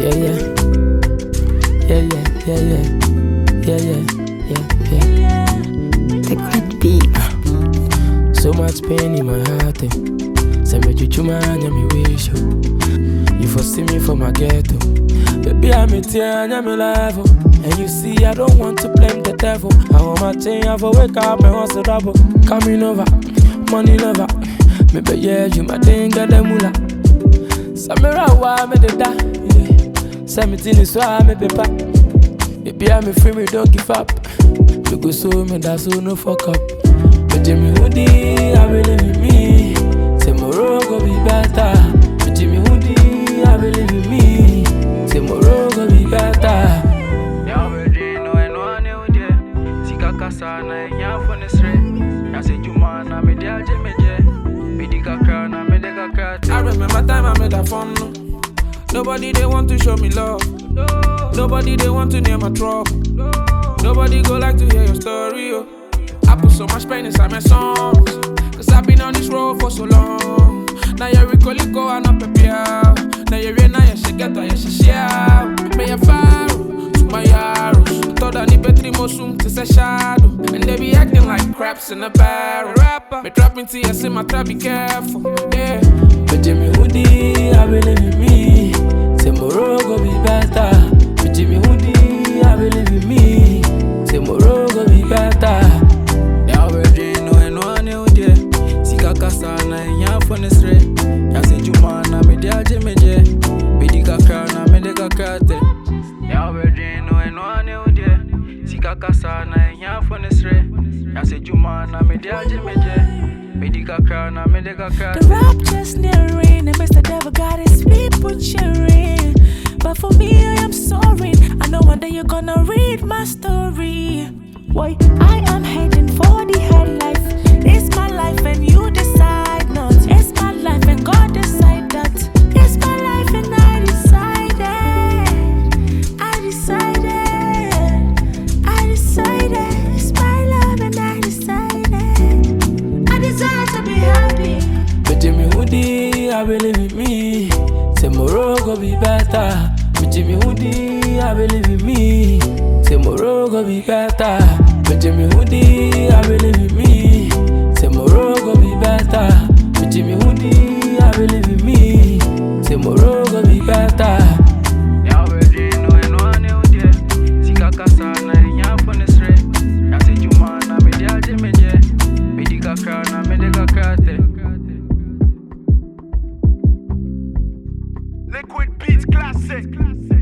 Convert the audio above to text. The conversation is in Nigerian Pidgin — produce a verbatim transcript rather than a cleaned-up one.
Yeah, yeah. Yeah, yeah, yeah, yeah. Yeah, yeah, yeah, yeah. Liquid beat. So much pain in my heart. Eh. Say me chuchuma anya me wish you. You foresee me for my ghetto. Baby, I'm a tear and me level. And you see, I don't want to blame the devil. I want my chain, I for wake up and what's the double. Coming over, money lover. Maybe yeah, you my thing, get the mula. Samira, why me the da? Seventeen is why me paper. Baby, I'm a free, me don't give up. You go so me, that's so no fuck up. But Jimmy Woody, I believe in me. Tomorrow go be better. But Jimmy Woody, I believe in me. Tomorrow go be better. Ya already know I know I know there. Tika kasa na ya phone straight. Ya say juma na me dia je me je. Me di kakra na me de kakra. I remember time I made a fun. Nobody they want to show me love. Nobody they want to name my trouble. Nobody go like to hear your story. Oh. I put so much pain inside my songs. Cause I've been on this road for so long. Now you recall it go and up prepare. Now you're in now you should get or you should share. May I fire to my arrows. Thought I need better motion to say shadow. And they be acting like craps in a barrel. Rapper, me drop into your sim, I try be careful. Yeah. But Jimmy Woody, I believe in me. Tomorrow go be better. But Jimmy Woody, I believe in me. Tomorrow go be better. Ya already know I know I know there. Tika kasa na ya phone straight. Ya say juma na me dia je me je. Me di kakra na me de kakra te. Ya already know I know I know there. Tika kasa na ya phone straight. Ya say juma na me dia je me je. Me di kakra na me de kakra. The rap just nearing, and Mister Devil got his people cheering. But for me, I am sorry. I know one day you're gonna read my story. Why I am heading for the hard life. It's my life and you decide not. It's my life and God decide that. It's my life and I decided. I decided. I decided. It's my life and I decided. I desire to be happy. But Jimmy Woody, I believe in me. Tomorrow go be better. But Jimmy Woody, I believe in me. Tomorrow go be better. But Jimmy Woody, I believe in me. Tomorrow go be better. But Jimmy Woody, I believe in me. Tomorrow go be better. Ya already know I know I know there. Tika kasa na ya phone straight. Ya say juma na me dia je me je. Me di kakra na me de kakra te. Liquid Beats Classic.